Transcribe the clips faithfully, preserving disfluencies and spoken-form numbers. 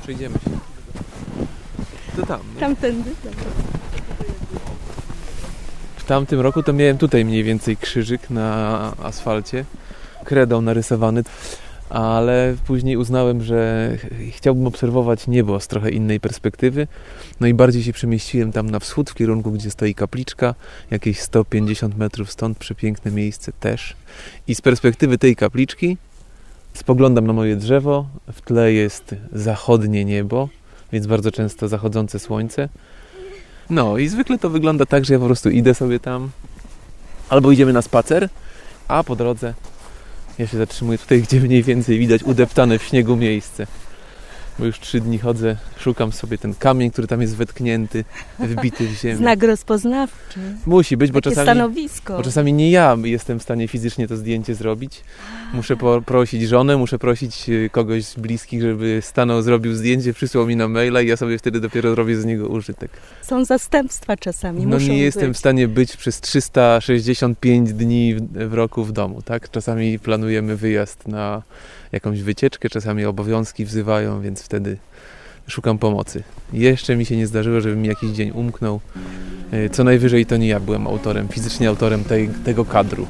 przejdziemy się. To tam, nie? Tamtędy. W tamtym roku to miałem tutaj mniej więcej krzyżyk na asfalcie, kredą narysowany, ale później uznałem, że chciałbym obserwować niebo z trochę innej perspektywy, no i bardziej się przemieściłem tam na wschód, w kierunku, gdzie stoi kapliczka, jakieś sto pięćdziesiąt metrów stąd, przepiękne miejsce też. I z perspektywy tej kapliczki spoglądam na moje drzewo, w tle jest zachodnie niebo, więc bardzo często zachodzące słońce. No i zwykle to wygląda tak, że ja po prostu idę sobie tam, albo idziemy na spacer, a po drodze ja się zatrzymuję tutaj, gdzie mniej więcej widać udeptane w śniegu miejsce. Bo już trzy dni chodzę, szukam sobie ten kamień, który tam jest wetknięty, wbity w ziemię. Znak rozpoznawczy. Musi być, bo Takie czasami, stanowisko. bo czasami nie ja jestem w stanie fizycznie to zdjęcie zrobić. Muszę prosić żonę, muszę prosić kogoś z bliskich, żeby stanął, zrobił zdjęcie, przysłał mi na maila i ja sobie wtedy dopiero robię z niego użytek. Są zastępstwa czasami. No muszą nie jestem być. w stanie być przez trzysta sześćdziesiąt pięć dni w, w roku w domu, tak? Czasami planujemy wyjazd na jakąś wycieczkę, czasami obowiązki wzywają, więc wtedy szukam pomocy. Jeszcze mi się nie zdarzyło, żeby mi jakiś dzień umknął. Co najwyżej to nie ja byłem autorem, fizycznie autorem tej, tego kadru.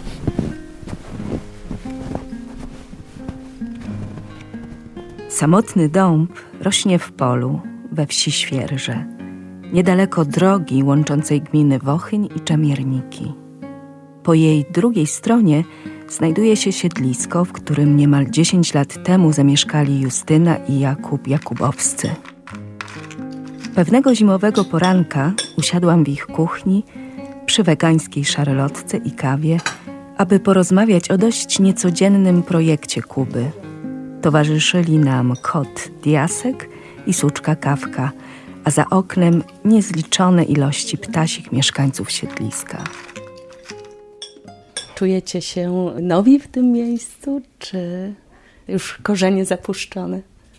Samotny dąb rośnie w polu we wsi Świerże, niedaleko drogi łączącej gminy Wochyń i Czamierniki. Po jej drugiej stronie znajduje się siedlisko, w którym niemal dziesięć lat temu zamieszkali Justyna i Jakub Jakubowscy. Pewnego zimowego poranka usiadłam w ich kuchni przy wegańskiej szarlotce i kawie, aby porozmawiać o dość niecodziennym projekcie Kuby. Towarzyszyli nam kot Diasek i suczka Kawka, a za oknem niezliczone ilości ptasich mieszkańców siedliska. Czujecie się nowi w tym miejscu, czy już korzenie zapuszczone?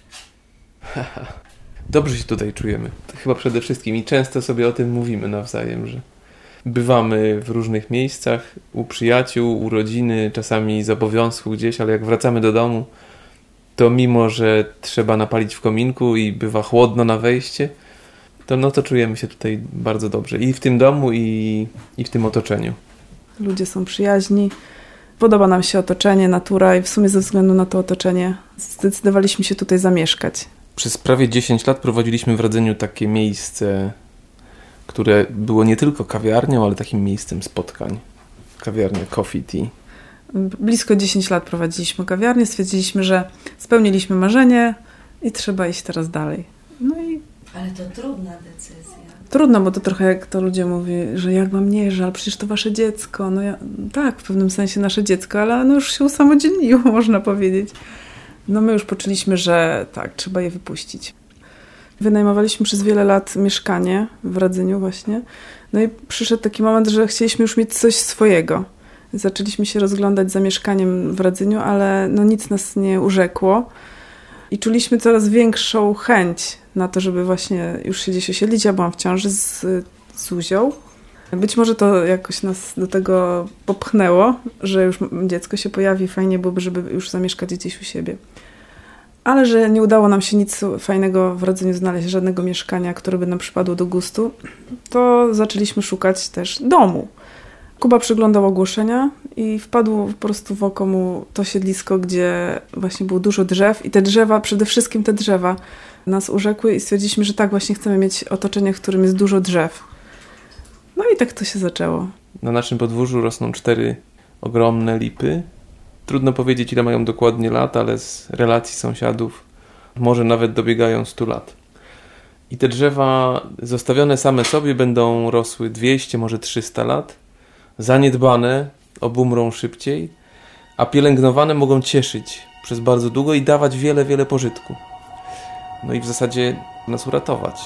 Dobrze się tutaj czujemy. To chyba przede wszystkim i często sobie o tym mówimy nawzajem, że bywamy w różnych miejscach, u przyjaciół, u rodziny, czasami z obowiązku gdzieś, ale jak wracamy do domu, to mimo, że trzeba napalić w kominku i bywa chłodno na wejście, to no to czujemy się tutaj bardzo dobrze. I w tym domu, i, i w tym otoczeniu. Ludzie są przyjaźni. Podoba nam się otoczenie, natura i w sumie ze względu na to otoczenie zdecydowaliśmy się tutaj zamieszkać. Przez prawie dziesięć lat prowadziliśmy w Radzeniu takie miejsce, które było nie tylko kawiarnią, ale takim miejscem spotkań. Kawiarnia Coffee Tea. Blisko dziesięć lat prowadziliśmy kawiarnię, stwierdziliśmy, że spełniliśmy marzenie i trzeba iść teraz dalej. No i... Ale to trudna decyzja. Trudno, bo to trochę jak to ludzie mówią, że jak wam nie żal, przecież to wasze dziecko. No ja, tak, w pewnym sensie nasze dziecko, ale no już się usamodzielniło, można powiedzieć. No my już poczuliśmy, że tak, trzeba je wypuścić. Wynajmowaliśmy przez wiele lat mieszkanie w Radzeniu właśnie. No i przyszedł taki moment, że chcieliśmy już mieć coś swojego. Zaczęliśmy się rozglądać za mieszkaniem w Radzeniu, ale no nic nas nie urzekło. I czuliśmy coraz większą chęć na to, żeby właśnie już się gdzieś osiedlić. Ja byłam w ciąży z Zuzią. Być może to jakoś nas do tego popchnęło, że już dziecko się pojawi, fajnie byłoby, żeby już zamieszkać gdzieś u siebie. Ale że nie udało nam się nic fajnego w Radzeniu znaleźć, żadnego mieszkania, które by nam przypadło do gustu, to zaczęliśmy szukać też domu. Kuba przyglądał ogłoszenia i wpadło po prostu w oko mu to siedlisko, gdzie właśnie było dużo drzew i te drzewa, przede wszystkim te drzewa nas urzekły i stwierdziliśmy, że tak właśnie chcemy mieć otoczenie, w którym jest dużo drzew. No i tak to się zaczęło. Na naszym podwórzu rosną cztery ogromne lipy. Trudno powiedzieć, ile mają dokładnie lat, ale z relacji sąsiadów może nawet dobiegają stu lat. I te drzewa zostawione same sobie będą rosły dwieście, może trzysta lat. Zaniedbane obumrą szybciej, a pielęgnowane mogą cieszyć przez bardzo długo i dawać wiele, wiele pożytku. No i w zasadzie nas uratować.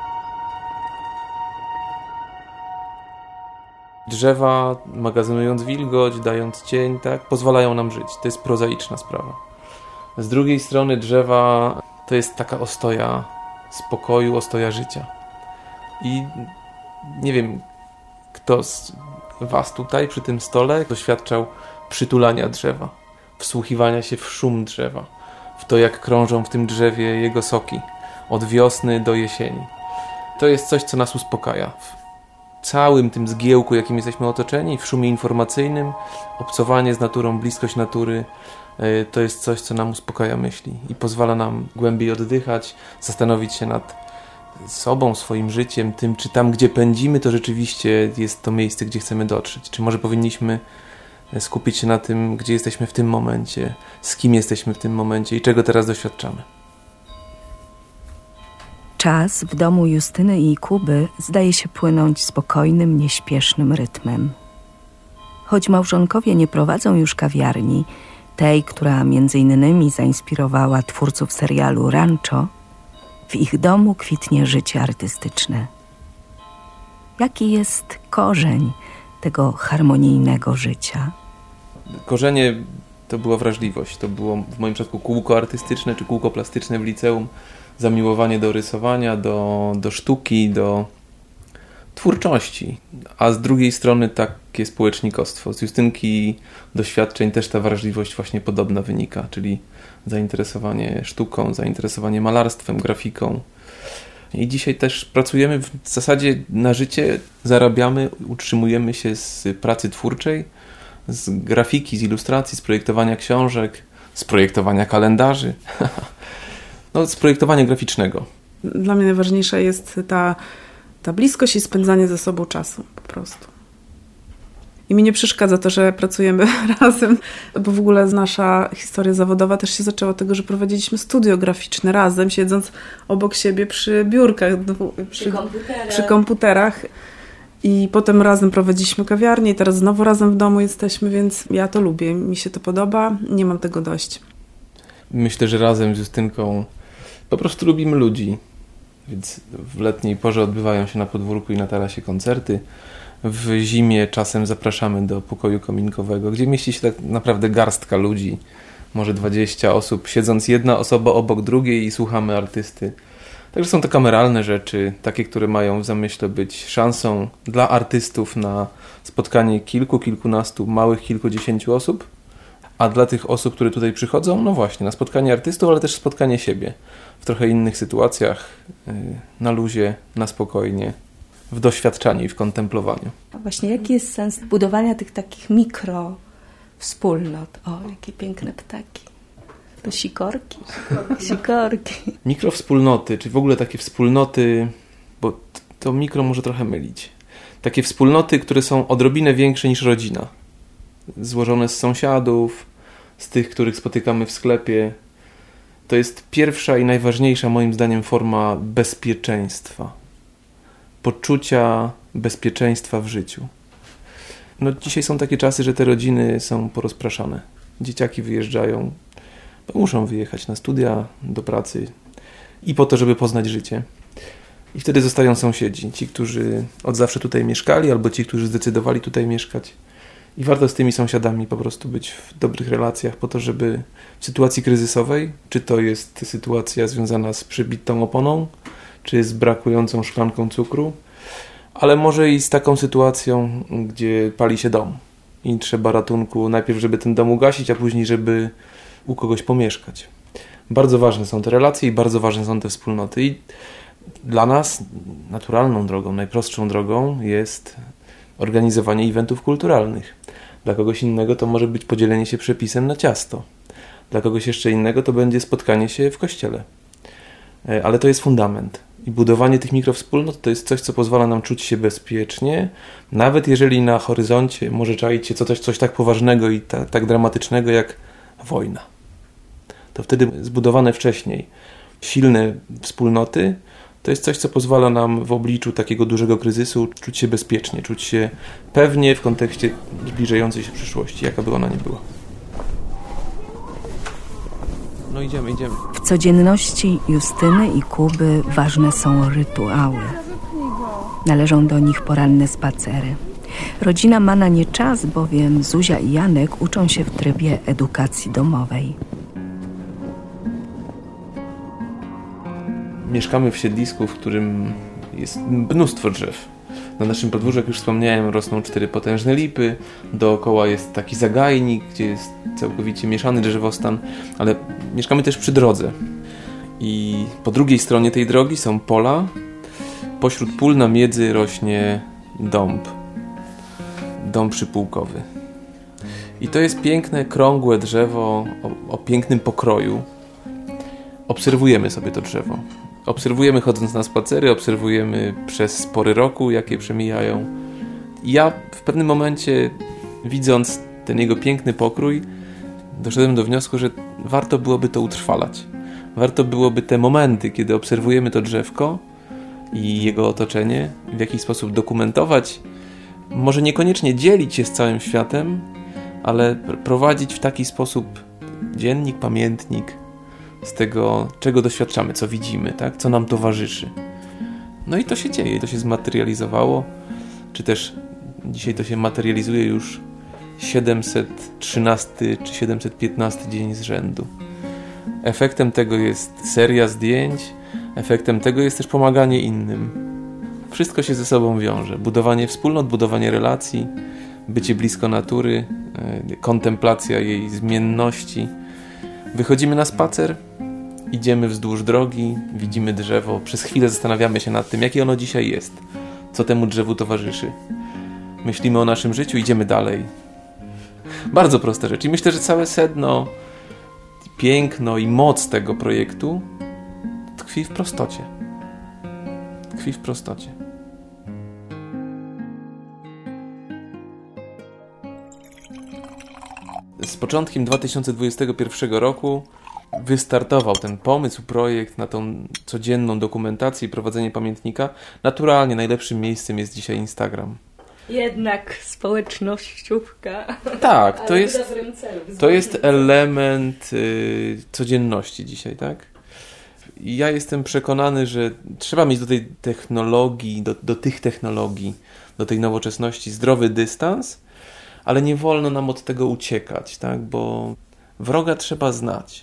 Drzewa, magazynując wilgoć, dając cień, tak, pozwalają nam żyć. To jest prozaiczna sprawa. Z drugiej strony drzewa to jest taka ostoja spokoju, ostoja życia. I nie wiem, kto z was tutaj przy tym stole doświadczał przytulania drzewa, wsłuchiwania się w szum drzewa, w to, jak krążą w tym drzewie jego soki, od wiosny do jesieni. To jest coś, co nas uspokaja. W całym tym zgiełku, jakim jesteśmy otoczeni, w szumie informacyjnym, obcowanie z naturą, bliskość natury, to jest coś, co nam uspokaja myśli i pozwala nam głębiej oddychać, zastanowić się nad sobą, swoim życiem, tym, czy tam, gdzie pędzimy, to rzeczywiście jest to miejsce, gdzie chcemy dotrzeć. Czy może powinniśmy skupić się na tym, gdzie jesteśmy w tym momencie, z kim jesteśmy w tym momencie i czego teraz doświadczamy. Czas w domu Justyny i Kuby zdaje się płynąć spokojnym, nieśpiesznym rytmem. Choć małżonkowie nie prowadzą już kawiarni, tej, która między innymi zainspirowała twórców serialu Rancho, w ich domu kwitnie życie artystyczne. Jaki jest korzeń tego harmonijnego życia? Korzenie to była wrażliwość. To było w moim przypadku kółko artystyczne czy kółko plastyczne w liceum. Zamiłowanie do rysowania, do, do sztuki, do twórczości. A z drugiej strony takie społecznikostwo. Z Justynki doświadczeń też ta wrażliwość właśnie podobna wynika, czyli zainteresowanie sztuką, zainteresowanie malarstwem, grafiką. I dzisiaj też pracujemy w zasadzie na życie, zarabiamy, utrzymujemy się z pracy twórczej, z grafiki, z ilustracji, z projektowania książek, z projektowania kalendarzy, no, z projektowania graficznego. Dla mnie najważniejsza jest ta, ta bliskość i spędzanie ze sobą czasu po prostu. I mi nie przeszkadza to, że pracujemy razem, bo w ogóle nasza historia zawodowa też się zaczęła od tego, że prowadziliśmy studio graficzne razem, siedząc obok siebie przy biurkach, przy, przy komputerach. Przy komputerach. I potem razem prowadziliśmy kawiarnię i teraz znowu razem w domu jesteśmy, więc ja to lubię, mi się to podoba, nie mam tego dość. Myślę, że razem z Justynką po prostu lubimy ludzi, więc w letniej porze odbywają się na podwórku i na tarasie koncerty. W zimie czasem zapraszamy do pokoju kominkowego, gdzie mieści się tak naprawdę garstka ludzi, może dwadzieścia osób, siedząc jedna osoba obok drugiej i słuchamy artysty. Także są to kameralne rzeczy, takie, które mają w zamyśle być szansą dla artystów na spotkanie kilku, kilkunastu, małych, kilkudziesięciu osób, a dla tych osób, które tutaj przychodzą, no właśnie, na spotkanie artystów, ale też spotkanie siebie w trochę innych sytuacjach, na luzie, na spokojnie, w doświadczaniu i w kontemplowaniu. A właśnie, jaki jest sens budowania tych takich mikro wspólnot? O, jakie piękne ptaki. To sikorki. Sikorki. sikorki. Mikrowspólnoty, czy w ogóle takie wspólnoty, bo to mikro może trochę mylić. Takie wspólnoty, które są odrobinę większe niż rodzina. Złożone z sąsiadów, z tych, których spotykamy w sklepie. To jest pierwsza i najważniejsza moim zdaniem forma bezpieczeństwa. Poczucia bezpieczeństwa w życiu. No dzisiaj są takie czasy, że te rodziny są porozpraszane. Dzieciaki wyjeżdżają, bo muszą wyjechać na studia, do pracy i po to, żeby poznać życie. I wtedy zostają sąsiedzi, ci, którzy od zawsze tutaj mieszkali, albo ci, którzy zdecydowali tutaj mieszkać. I warto z tymi sąsiadami po prostu być w dobrych relacjach po to, żeby w sytuacji kryzysowej, czy to jest sytuacja związana z przybitą oponą, czy z brakującą szklanką cukru, ale może i z taką sytuacją, gdzie pali się dom i trzeba ratunku najpierw, żeby ten dom ugasić, a później, żeby u kogoś pomieszkać. Bardzo ważne są te relacje i bardzo ważne są te wspólnoty. I dla nas naturalną drogą, najprostszą drogą jest organizowanie eventów kulturalnych. Dla kogoś innego to może być podzielenie się przepisem na ciasto. Dla kogoś jeszcze innego to będzie spotkanie się w kościele. Ale to jest fundament. I budowanie tych mikrowspólnot to jest coś, co pozwala nam czuć się bezpiecznie, nawet jeżeli na horyzoncie może czaić się coś, coś tak poważnego i ta, tak dramatycznego jak wojna. To wtedy zbudowane wcześniej silne wspólnoty to jest coś, co pozwala nam w obliczu takiego dużego kryzysu czuć się bezpiecznie, czuć się pewnie w kontekście zbliżającej się przyszłości, jaka by ona nie była. No idziemy, idziemy. W codzienności Justyny i Kuby ważne są rytuały. Należą do nich poranne spacery. Rodzina ma na nie czas, bowiem Zuzia i Janek uczą się w trybie edukacji domowej. Mieszkamy w siedlisku, w którym jest mnóstwo drzew. Na naszym podwórzu, jak już wspomniałem, rosną cztery potężne lipy. Dookoła jest taki zagajnik, gdzie jest całkowicie mieszany drzewostan, ale mieszkamy też przy drodze. I po drugiej stronie tej drogi są pola. Pośród pól na miedzy rośnie dąb. Dąb przypółkowy. I to jest piękne, krągłe drzewo o, o pięknym pokroju. Obserwujemy sobie to drzewo. Obserwujemy chodząc na spacery, obserwujemy przez pory roku, jakie przemijają. I ja w pewnym momencie, widząc ten jego piękny pokrój, doszedłem do wniosku, że warto byłoby to utrwalać. Warto byłoby te momenty, kiedy obserwujemy to drzewko i jego otoczenie, w jakiś sposób dokumentować, może niekoniecznie dzielić się z całym światem, ale prowadzić w taki sposób dziennik, pamiętnik z tego, czego doświadczamy, co widzimy, tak? Co nam towarzyszy. No i to się dzieje, to się zmaterializowało, czy też dzisiaj to się materializuje już siedemset trzynasty czy siedemset piętnasty dzień z rzędu. Efektem tego jest seria zdjęć, efektem tego jest też pomaganie innym. Wszystko się ze sobą wiąże. Budowanie wspólnot, budowanie relacji, bycie blisko natury, kontemplacja jej zmienności. Wychodzimy na spacer, idziemy wzdłuż drogi, widzimy drzewo, przez chwilę zastanawiamy się nad tym, jakie ono dzisiaj jest, co temu drzewu towarzyszy. Myślimy o naszym życiu, idziemy dalej. Bardzo prosta rzecz. I myślę, że całe sedno, piękno i moc tego projektu tkwi w prostocie. Tkwi w prostocie. Z początkiem dwa tysiące dwudziestego pierwszego roku wystartował ten pomysł, projekt na tą codzienną dokumentację i prowadzenie pamiętnika. Naturalnie najlepszym miejscem jest dzisiaj Instagram. Jednak społecznościówka. Tak, to jest, to jest element y, codzienności dzisiaj, tak? I ja jestem przekonany, że trzeba mieć do tej technologii, do, do tych technologii, do tej nowoczesności zdrowy dystans, ale nie wolno nam od tego uciekać, tak? Bo wroga trzeba znać.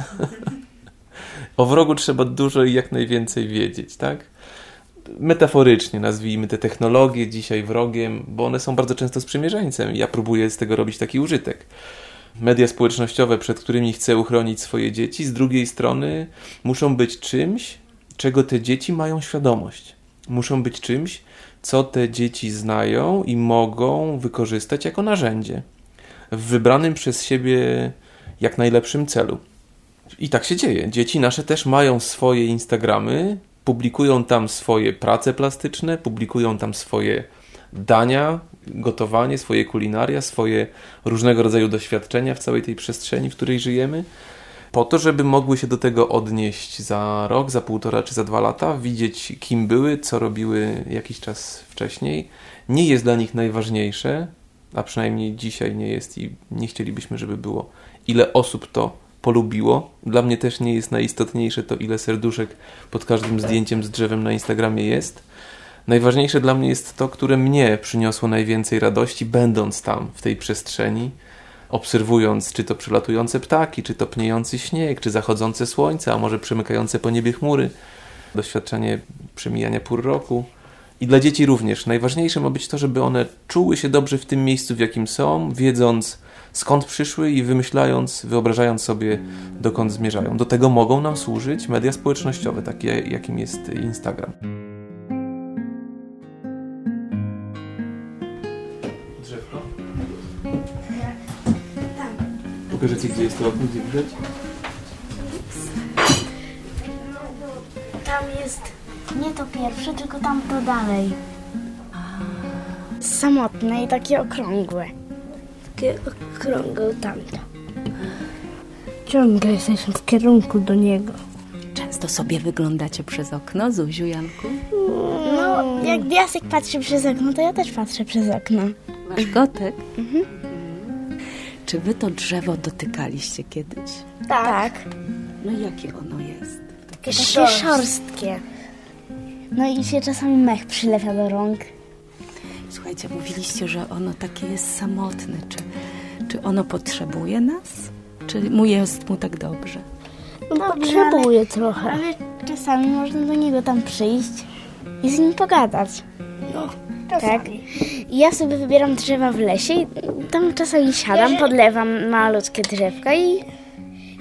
O wrogu trzeba dużo i jak najwięcej wiedzieć, tak? Metaforycznie nazwijmy te technologie dzisiaj wrogiem, bo one są bardzo często sprzymierzeńcem i ja próbuję z tego robić taki użytek. Media społecznościowe, przed którymi chcę uchronić swoje dzieci, z drugiej strony muszą być czymś, czego te dzieci mają świadomość. Muszą być czymś, co te dzieci znają i mogą wykorzystać jako narzędzie w wybranym przez siebie jak najlepszym celu. I tak się dzieje. Dzieci nasze też mają swoje Instagramy, publikują tam swoje prace plastyczne, publikują tam swoje dania, gotowanie, swoje kulinaria, swoje różnego rodzaju doświadczenia w całej tej przestrzeni, w której żyjemy, po to, żeby mogły się do tego odnieść za rok, za półtora czy za dwa lata, widzieć kim były, co robiły jakiś czas wcześniej. Nie jest dla nich najważniejsze, a przynajmniej dzisiaj nie jest i nie chcielibyśmy, żeby było, ile osób to polubiło. Dla mnie też nie jest najistotniejsze to, ile serduszek pod każdym zdjęciem z drzewem na Instagramie jest. Najważniejsze dla mnie jest to, które mnie przyniosło najwięcej radości, będąc tam, w tej przestrzeni, obserwując czy to przylatujące ptaki, czy to pniejący śnieg, czy zachodzące słońce, a może przemykające po niebie chmury. Doświadczenie przemijania pór roku. I dla dzieci również. Najważniejsze ma być to, żeby one czuły się dobrze w tym miejscu, w jakim są, wiedząc skąd przyszły i wymyślając, wyobrażając sobie, dokąd zmierzają. Do tego mogą nam służyć media społecznościowe, takie jakim jest Instagram. Drzewko? Tam. Pokażę Ci, gdzie jest to okno, gdzie widać? Tam jest nie to pierwsze, tylko tam to dalej. Samotne i takie okrągłe. Takie okrągłe tamto. Ciągle jesteśmy w kierunku do niego. Często sobie wyglądacie przez okno, Zuziu, Janku? No, jak Diasek patrzy przez okno, to ja też patrzę przez okno. Masz kotek? Mhm. Czy wy to drzewo dotykaliście kiedyś? Tak. No jakie ono jest? Takie, takie szorstkie. No i się czasami mech przylepia do rąk. Słuchajcie, mówiliście, że ono takie jest samotne. Czy, czy ono potrzebuje nas? Czy mu jest mu tak dobrze? No, potrzebuje ale, trochę. Ale czasami można do niego tam przyjść i z nim pogadać. No, czasami. Tak. I ja sobie wybieram drzewa w lesie i tam czasami siadam, podlewam malutkie drzewka i,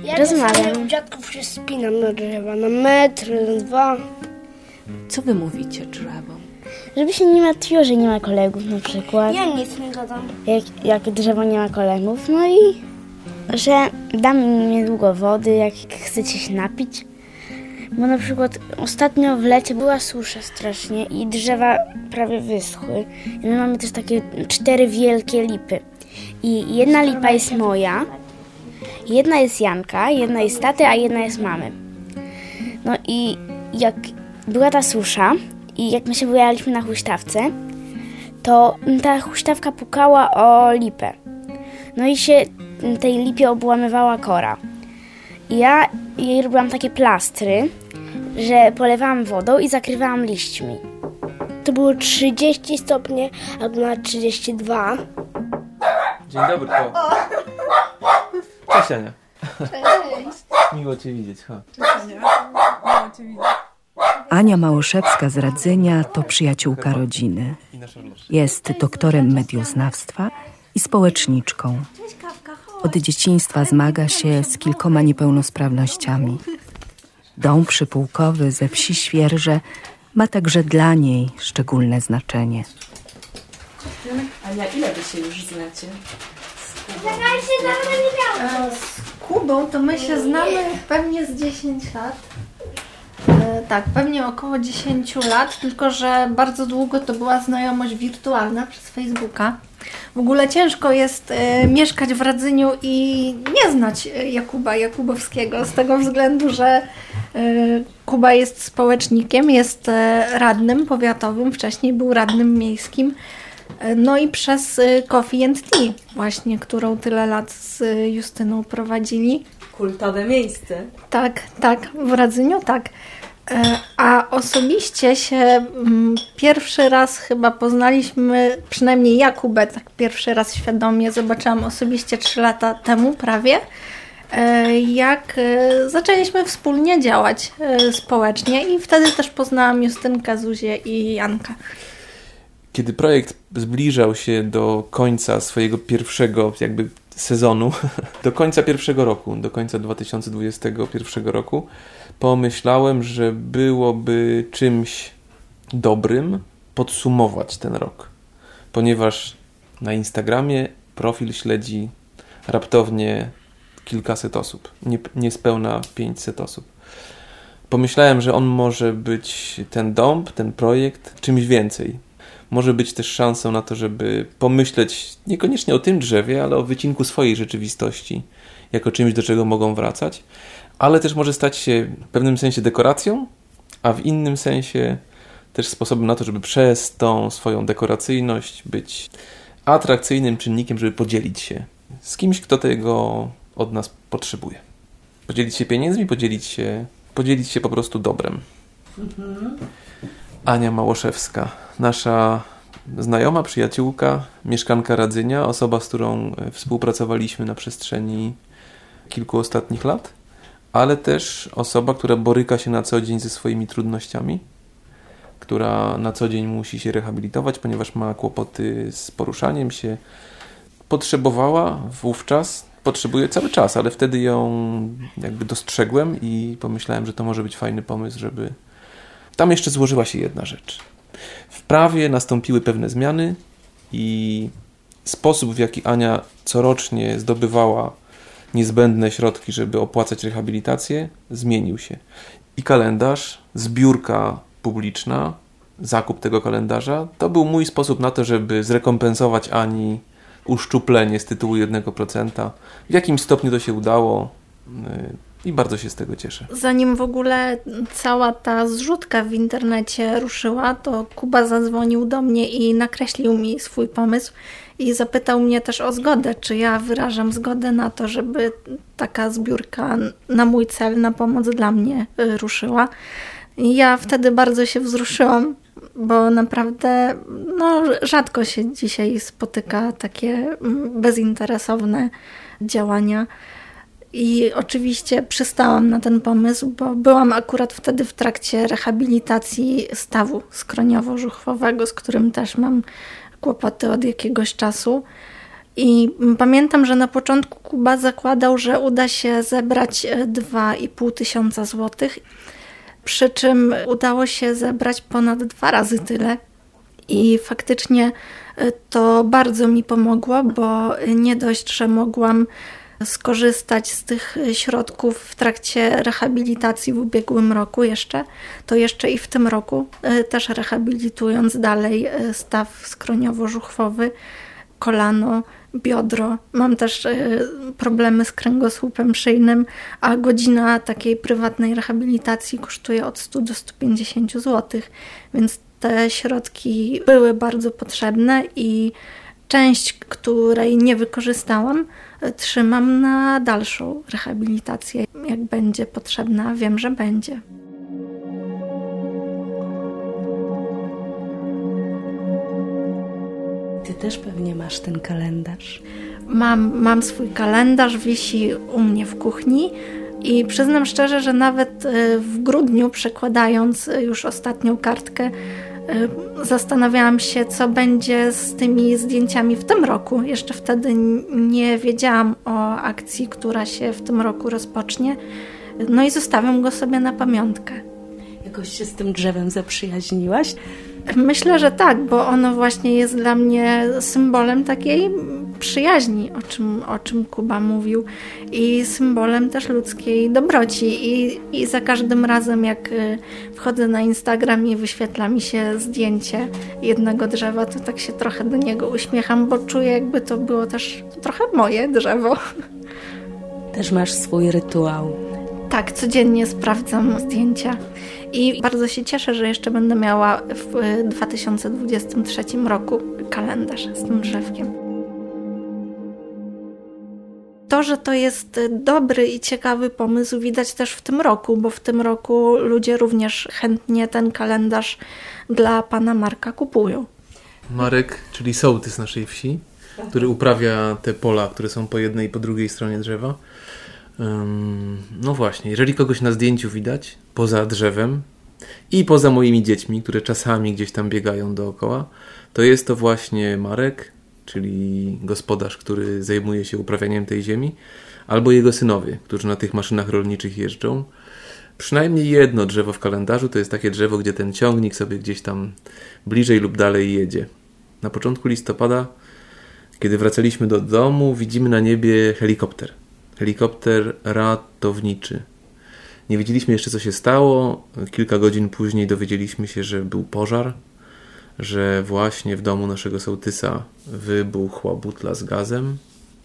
Ja rozmawiam. Ja dziadków się spinam na drzewa, na metr, na dwa. Co wy mówicie drzewom? Żeby się nie martwiło, że nie ma kolegów na przykład. Ja nic nie gadam. Jak, jak drzewo nie ma kolegów. No i że dam im niedługo wody, jak chcecie się napić. Bo na przykład ostatnio w lecie była susza strasznie i drzewa prawie wyschły. I my mamy też takie cztery wielkie lipy. I jedna lipa jest moja, jedna jest Janka, jedna jest taty, a jedna jest mamy. No i jak była ta susza i jak my się bujaliśmy na huśtawce, to ta huśtawka pukała o lipę. No i się tej lipie obłamywała kora. I ja jej robiłam takie plastry, że polewałam wodą i zakrywałam liśćmi. To było trzydzieści stopni, albo na trzydzieści dwa. Dzień dobry. O. Cześć Ania. Cześć. Miło Cię widzieć. Ha. Cześć Ania. Miło Cię widzieć. Ania Małoszewska z Radzenia to przyjaciółka rodziny. Jest doktorem medioznawstwa i społeczniczką. Od dzieciństwa zmaga się z kilkoma niepełnosprawnościami. Dom przypułkowy ze wsi Świerże ma także dla niej szczególne znaczenie. Ania, ile wy się już znacie? Z Kubą to my się znamy pewnie z dziesięć lat. E, tak, pewnie około dziesięć lat, tylko że bardzo długo to była znajomość wirtualna przez Facebooka. W ogóle ciężko jest e, mieszkać w Radzyniu i nie znać Jakuba Jakubowskiego z tego względu, że e, Kuba jest społecznikiem, jest e, radnym powiatowym, wcześniej był radnym miejskim. No i przez Coffee and Tea właśnie, którą tyle lat z Justyną prowadzili. Kultowe miejsce. Tak, tak, w Radzyniu, tak. A osobiście się pierwszy raz chyba poznaliśmy, przynajmniej ja Kubę tak pierwszy raz świadomie zobaczyłam osobiście trzy lata temu prawie, jak zaczęliśmy wspólnie działać społecznie i wtedy też poznałam Justynkę, Zuzię i Janka. Kiedy projekt zbliżał się do końca swojego pierwszego jakby sezonu, do końca pierwszego roku, do końca dwa tysiące dwudziestego pierwszego roku, pomyślałem, że byłoby czymś dobrym podsumować ten rok. Ponieważ na Instagramie profil śledzi raptownie kilkaset osób, nie, niespełna pięćset osób. Pomyślałem, że on może być, ten dom, ten projekt, czymś więcej. Może być też szansą na to, żeby pomyśleć niekoniecznie o tym drzewie, ale o wycinku swojej rzeczywistości, jako czymś, do czego mogą wracać, ale też może stać się w pewnym sensie dekoracją, a w innym sensie też sposobem na to, żeby przez tą swoją dekoracyjność być atrakcyjnym czynnikiem, żeby podzielić się z kimś, kto tego od nas potrzebuje. Podzielić się pieniędzmi, podzielić się, podzielić się po prostu dobrem. Mhm. Ania Małoszewska, nasza znajoma, przyjaciółka, mieszkanka Radzynia, osoba, z którą współpracowaliśmy na przestrzeni kilku ostatnich lat, ale też osoba, która boryka się na co dzień ze swoimi trudnościami, która na co dzień musi się rehabilitować, ponieważ ma kłopoty z poruszaniem się. Potrzebowała wówczas, potrzebuje cały czas, ale wtedy ją jakby dostrzegłem i pomyślałem, że to może być fajny pomysł, żeby... Tam jeszcze złożyła się jedna rzecz. W prawie nastąpiły pewne zmiany i sposób, w jaki Ania corocznie zdobywała niezbędne środki, żeby opłacać rehabilitację, zmienił się. I kalendarz, zbiórka publiczna, zakup tego kalendarza, to był mój sposób na to, żeby zrekompensować Ani uszczuplenie z tytułu jednego procenta. W jakimś stopniu to się udało i bardzo się z tego cieszę. Zanim w ogóle cała ta zrzutka w internecie ruszyła, to Kuba zadzwonił do mnie i nakreślił mi swój pomysł i zapytał mnie też o zgodę, czy ja wyrażam zgodę na to, żeby taka zbiórka na mój cel, na pomoc dla mnie ruszyła. I ja wtedy bardzo się wzruszyłam, bo naprawdę no, rzadko się dzisiaj spotyka takie bezinteresowne działania. I oczywiście przystałam na ten pomysł, bo byłam akurat wtedy w trakcie rehabilitacji stawu skroniowo-żuchwowego, z którym też mam kłopoty od jakiegoś czasu. I pamiętam, że na początku Kuba zakładał, że uda się zebrać dwa i pół tysiąca złotych, przy czym udało się zebrać ponad dwa razy tyle. I faktycznie to bardzo mi pomogło, bo nie dość, że mogłam skorzystać z tych środków w trakcie rehabilitacji w ubiegłym roku jeszcze, to jeszcze i w tym roku też rehabilitując dalej staw skroniowo-żuchwowy, kolano, biodro. Mam też problemy z kręgosłupem szyjnym, a godzina takiej prywatnej rehabilitacji kosztuje od stu do stu pięćdziesięciu złotych, więc te środki były bardzo potrzebne i część, której nie wykorzystałam, trzymam na dalszą rehabilitację. Jak będzie potrzebna, wiem, że będzie. Ty też pewnie masz ten kalendarz. Mam, mam swój kalendarz, wisi u mnie w kuchni i przyznam szczerze, że nawet w grudniu, przekładając już ostatnią kartkę, zastanawiałam się, co będzie z tymi zdjęciami w tym roku. Jeszcze wtedy nie wiedziałam o akcji, która się w tym roku rozpocznie. No i zostawiam go sobie na pamiątkę. Jakoś się z tym drzewem zaprzyjaźniłaś? Myślę, że tak, bo ono właśnie jest dla mnie symbolem takiej przyjaźni, o czym, o czym Kuba mówił, i symbolem też ludzkiej dobroci. I, i za każdym razem, jak wchodzę na Instagram i wyświetla mi się zdjęcie jednego drzewa, to tak się trochę do niego uśmiecham, bo czuję, jakby to było też trochę moje drzewo. Też masz swój rytuał. Tak, codziennie sprawdzam zdjęcia. I bardzo się cieszę, że jeszcze będę miała w dwa tysiące dwudziestym trzecim roku kalendarz z tym drzewkiem. To, że to jest dobry i ciekawy pomysł, widać też w tym roku, bo w tym roku ludzie również chętnie ten kalendarz dla pana Marka kupują. Marek, czyli sołtys naszej wsi, który uprawia te pola, które są po jednej i po drugiej stronie drzewa. No właśnie, jeżeli kogoś na zdjęciu widać, poza drzewem i poza moimi dziećmi, które czasami gdzieś tam biegają dookoła, to jest to właśnie Marek, czyli gospodarz, który zajmuje się uprawianiem tej ziemi, albo jego synowie, którzy na tych maszynach rolniczych jeżdżą. Przynajmniej jedno drzewo w kalendarzu to jest takie drzewo, gdzie ten ciągnik sobie gdzieś tam bliżej lub dalej jedzie. Na początku listopada, kiedy wracaliśmy do domu, widzimy na niebie helikopter. Helikopter ratowniczy. Nie wiedzieliśmy jeszcze, co się stało. Kilka godzin później dowiedzieliśmy się, że był pożar, że właśnie w domu naszego sołtysa wybuchła butla z gazem.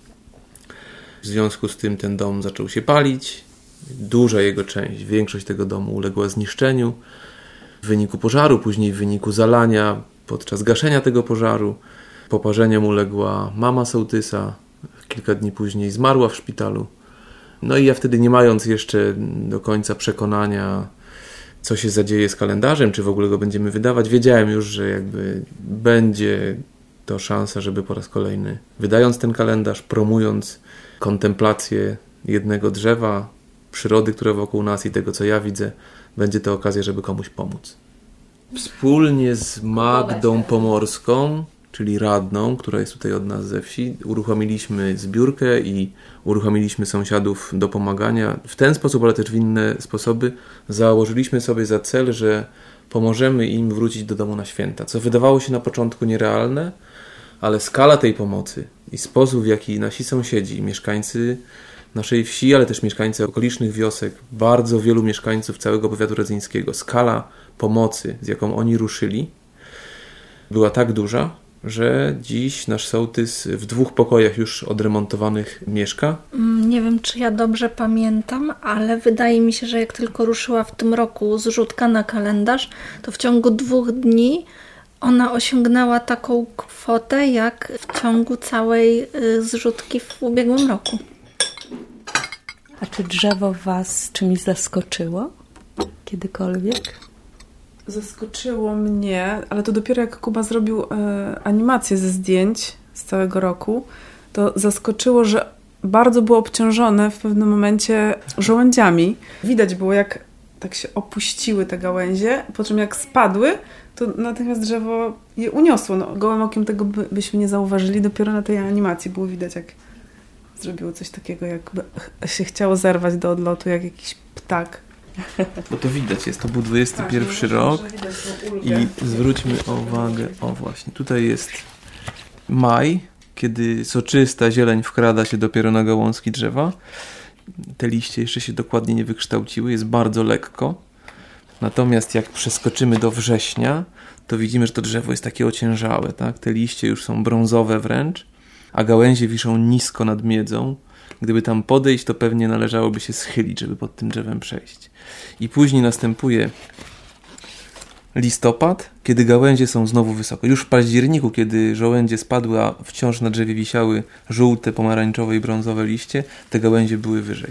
W związku z tym ten dom zaczął się palić. Duża jego część, większość tego domu uległa zniszczeniu w wyniku pożaru, później w wyniku zalania podczas gaszenia tego pożaru. Poparzeniom uległa mama sołtysa. Kilka dni później zmarła w szpitalu. No i ja wtedy, nie mając jeszcze do końca przekonania, co się zadzieje z kalendarzem, czy w ogóle go będziemy wydawać, wiedziałem już, że jakby będzie to szansa, żeby po raz kolejny, wydając ten kalendarz, promując kontemplację jednego drzewa, przyrody, które wokół nas i tego, co ja widzę, będzie to okazja, żeby komuś pomóc. Wspólnie z Magdą Pomorską, czyli radną, która jest tutaj od nas ze wsi, uruchomiliśmy zbiórkę i uruchomiliśmy sąsiadów do pomagania. W ten sposób, ale też w inne sposoby założyliśmy sobie za cel, że pomożemy im wrócić do domu na święta, co wydawało się na początku nierealne, ale skala tej pomocy i sposób, w jaki nasi sąsiedzi, mieszkańcy naszej wsi, ale też mieszkańcy okolicznych wiosek, bardzo wielu mieszkańców całego powiatu radzyńskiego, skala pomocy, z jaką oni ruszyli, była tak duża, że dziś nasz sołtys w dwóch pokojach już odremontowanych mieszka. Nie wiem, czy ja dobrze pamiętam, ale wydaje mi się, że jak tylko ruszyła w tym roku zrzutka na kalendarz, to w ciągu dwóch dni ona osiągnęła taką kwotę, jak w ciągu całej zrzutki w ubiegłym roku. A czy drzewo was czymś zaskoczyło? Kiedykolwiek? Zaskoczyło mnie, ale to dopiero jak Kuba zrobił e, animację ze zdjęć z całego roku, to zaskoczyło, że bardzo było obciążone w pewnym momencie żołędziami. Widać było, jak tak się opuściły te gałęzie, po czym jak spadły, to natychmiast drzewo je uniosło. No, gołym okiem tego by, byśmy nie zauważyli, dopiero na tej animacji było widać, jak zrobiło coś takiego, jakby się chciało zerwać do odlotu, jak jakiś ptak. Bo to widać jest, to był dwudziesty pierwszy rok i zwróćmy uwagę, o właśnie, tutaj jest maj, kiedy soczysta zieleń wkrada się dopiero na gałązki drzewa. Te liście jeszcze się dokładnie nie wykształciły, jest bardzo lekko. Natomiast jak przeskoczymy do września, to widzimy, że to drzewo jest takie ociężałe, tak? Te liście już są brązowe wręcz, a gałęzie wiszą nisko nad miedzą. Gdyby tam podejść, to pewnie należałoby się schylić, żeby pod tym drzewem przejść. I później następuje listopad, kiedy gałęzie są znowu wysoko. Już w październiku, kiedy żołędzie spadły, a wciąż na drzewie wisiały żółte, pomarańczowe i brązowe liście, te gałęzie były wyżej.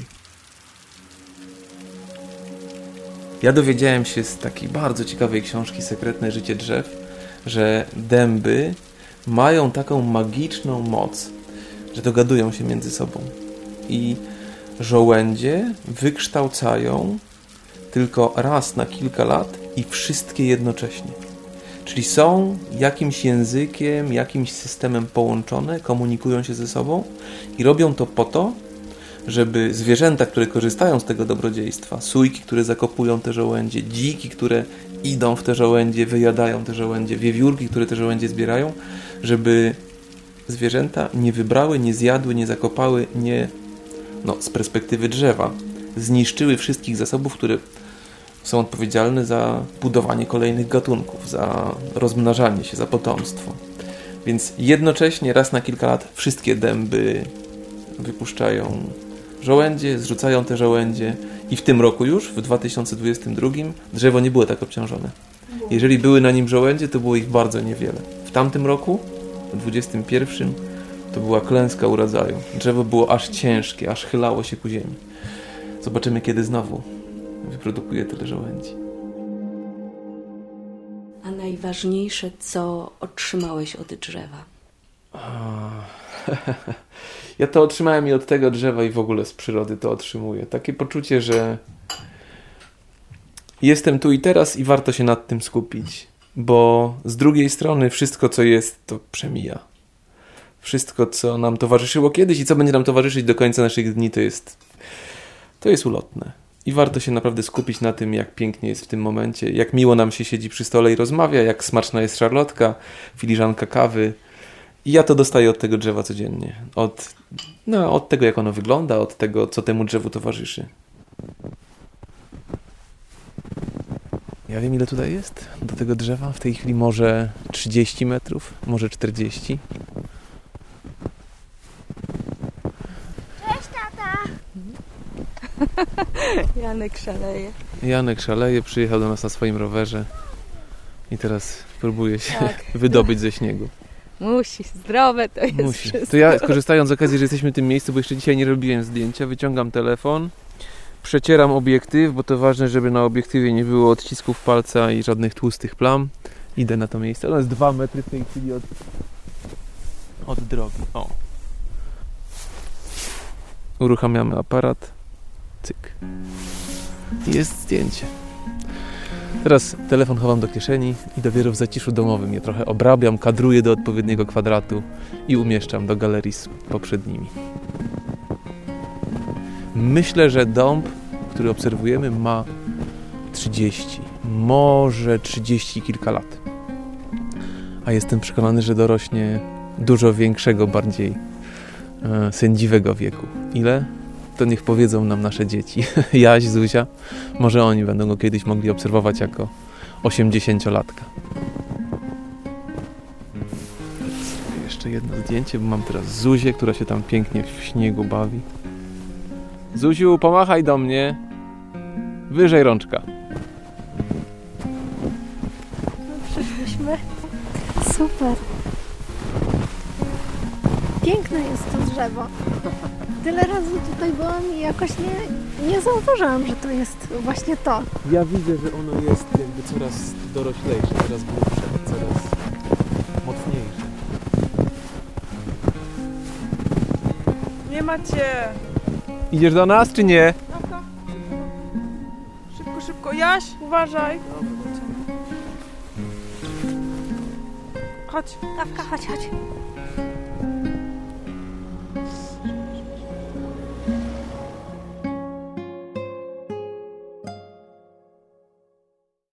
Ja dowiedziałem się z takiej bardzo ciekawej książki Sekretne życie drzew, że dęby mają taką magiczną moc, że dogadują się między sobą. I żołędzie wykształcają tylko raz na kilka lat i wszystkie jednocześnie. Czyli są jakimś językiem, jakimś systemem połączone, komunikują się ze sobą i robią to po to, żeby zwierzęta, które korzystają z tego dobrodziejstwa, sójki, które zakopują te żołędzie, dziki, które idą w te żołędzie, wyjadają te żołędzie, wiewiórki, które te żołędzie zbierają, żeby zwierzęta nie wybrały, nie zjadły, nie zakopały, nie, no, z perspektywy drzewa, zniszczyły wszystkich zasobów, które są odpowiedzialne za budowanie kolejnych gatunków, za rozmnażanie się, za potomstwo. Więc jednocześnie raz na kilka lat wszystkie dęby wypuszczają żołędzie, zrzucają te żołędzie i w tym roku już, w dwa tysiące dwudziestym drugim, drzewo nie było tak obciążone. Jeżeli były na nim żołędzie, to było ich bardzo niewiele. W tamtym roku, w dwudziestym pierwszym, to była klęska urodzaju. Drzewo było aż ciężkie, aż chylało się ku ziemi. Zobaczymy, kiedy znowu wyprodukuje tyle żołędzi. A najważniejsze, co otrzymałeś od drzewa? Ja to otrzymałem i od tego drzewa i w ogóle z przyrody to otrzymuję. Takie poczucie, że jestem tu i teraz i warto się nad tym skupić. Bo z drugiej strony wszystko, co jest, to przemija. Wszystko, co nam towarzyszyło kiedyś i co będzie nam towarzyszyć do końca naszych dni, to jest, to jest ulotne. I warto się naprawdę skupić na tym, jak pięknie jest w tym momencie, jak miło nam się siedzi przy stole i rozmawia, jak smaczna jest szarlotka, filiżanka kawy. I ja to dostaję od tego drzewa codziennie. Od, no, od tego, jak ono wygląda, od tego, co temu drzewu towarzyszy. Ja wiem, ile tutaj jest do tego drzewa. W tej chwili może trzydzieści metrów, może czterdzieści. Cześć, tata! Janek szaleje. Janek szaleje, przyjechał do nas na swoim rowerze i teraz próbuje się Tak. wydobyć ze śniegu. Musi, zdrowe to jest Musi. wszystko. To ja, korzystając z okazji, że jesteśmy w tym miejscu, bo jeszcze dzisiaj nie robiłem zdjęcia, wyciągam telefon, przecieram obiektyw, bo to ważne, żeby na obiektywie nie było odcisków palca i żadnych tłustych plam. Idę na to miejsce. Ono jest dwa metry w tej chwili od, od drogi. O. Uruchamiamy aparat. Cyk. Jest zdjęcie. Teraz telefon chowam do kieszeni i dopiero w zaciszu domowym je trochę obrabiam, kadruję do odpowiedniego kwadratu i umieszczam do galerii z poprzednimi. Myślę, że dąb, który obserwujemy, ma trzydzieści, może trzydzieści kilka lat. A jestem przekonany, że dorośnie dużo większego, bardziej e, sędziwego wieku. Ile? To niech powiedzą nam nasze dzieci. Jaś, Zuzia. Może oni będą go kiedyś mogli obserwować jako osiemdziesięciolatka. Jeszcze jedno zdjęcie, bo mam teraz Zuzię, która się tam pięknie w śniegu bawi. Zuziu, pomachaj do mnie. Wyżej rączka. Przyszliśmy. Super. Piękne jest to drzewo. Tyle razy tutaj byłam i jakoś nie, nie zauważyłam, że to jest właśnie to. Ja widzę, że ono jest jakby coraz doroślejsze, coraz głębsze, coraz mocniejsze. Nie macie! Idziesz do nas, czy nie? Szybko, szybko. Jaś, uważaj. Chodź. Kawka, chodź, chodź.